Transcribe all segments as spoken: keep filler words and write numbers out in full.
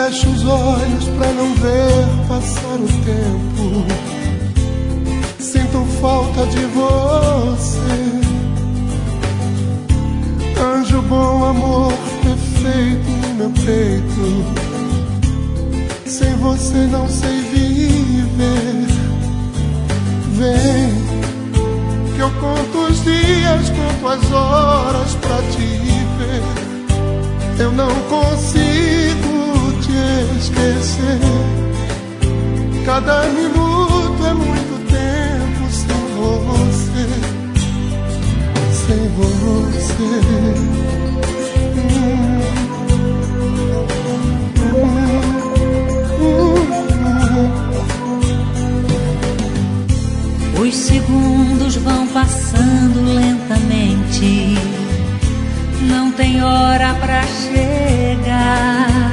fecho os olhos pra não ver passar o tempo. Sinto falta de você, anjo bom, amor perfeito no meu peito. Sem você não sei viver. Vem, que eu conto os dias, conto as horas pra te ver. Eu não consigo te esquecer. Cada minuto é muito tempo sem você, sem você. Hum, hum, hum. Os segundos vão passando lentamente, não tem hora pra chegar.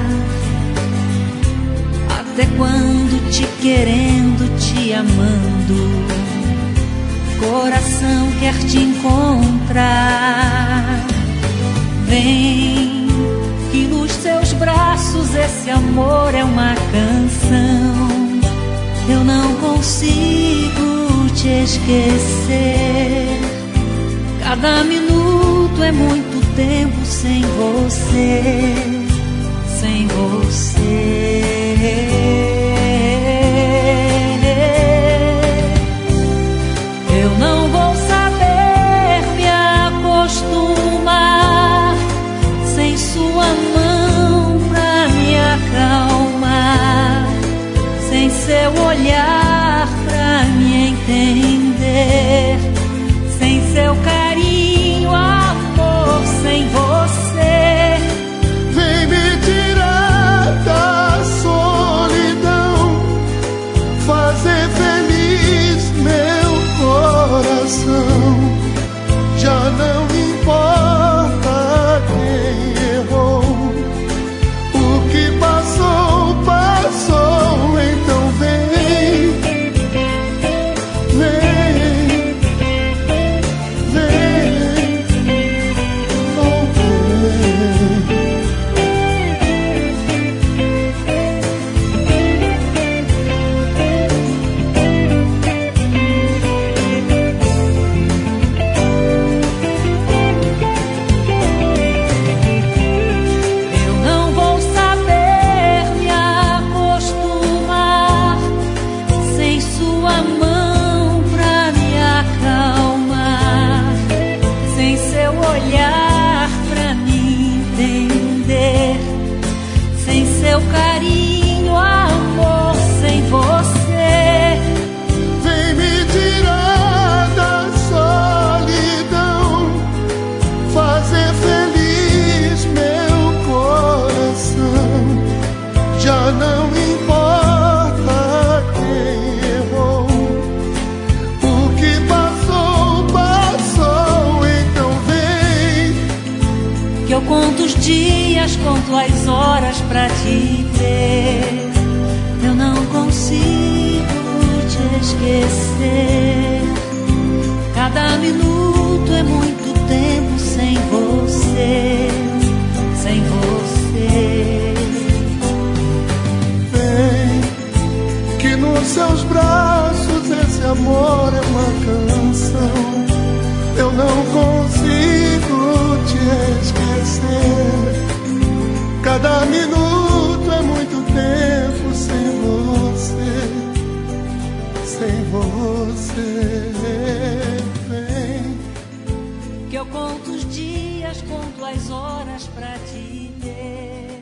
Até quando te querendo, te amando, coração quer te encontrar. Vem, que nos seus braços esse amor é uma canção. Eu não consigo te esquecer. Cada minuto é muito tempo sem você, sem você. Eu não vou saber me acostumar sem sua mão pra me acalmar, sem seu olhar pra me entender, sem seu carinho, amor, sem você. Vem me tirar da solidão, fazer feliz meu coração. Já não importa quem errou, o que passou, passou. Então vem, vem, vem, oh Eu não vou saber me acostumar sem sua mão pra me acalmar, sem seu olhar pra me entender, sem seu carinho, amor, sem você. Vem me tirar da solidão, fazer feliz meu coração. Já não importa quem errou, o que passou, passou. Então vem, Que eu conto os dias, conto as horas pra te ver. Eu não consigo te esquecer. Cada minuto é muito tempo sem você, sem você. vem, que nos seus braços esse amor é uma canção. Eu não consigo te esquecer. Cada minuto é muito tempo sem você, sem você. Vem, Que eu conto os dias, conto as horas pra te ver.